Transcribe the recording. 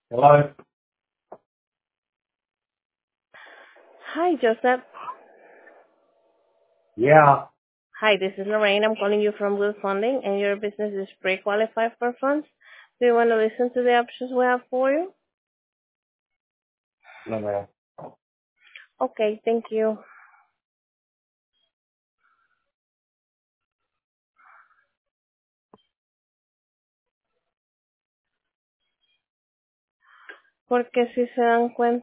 Hello? Hi, Joseph. Yeah. Hi, this is Lorraine. I'm calling you from Will Funding, and your business is pre-qualified for funds. Do you want to listen to the options we have for you? No, ma'am. Okay, thank you. Porque si se dan cuenta,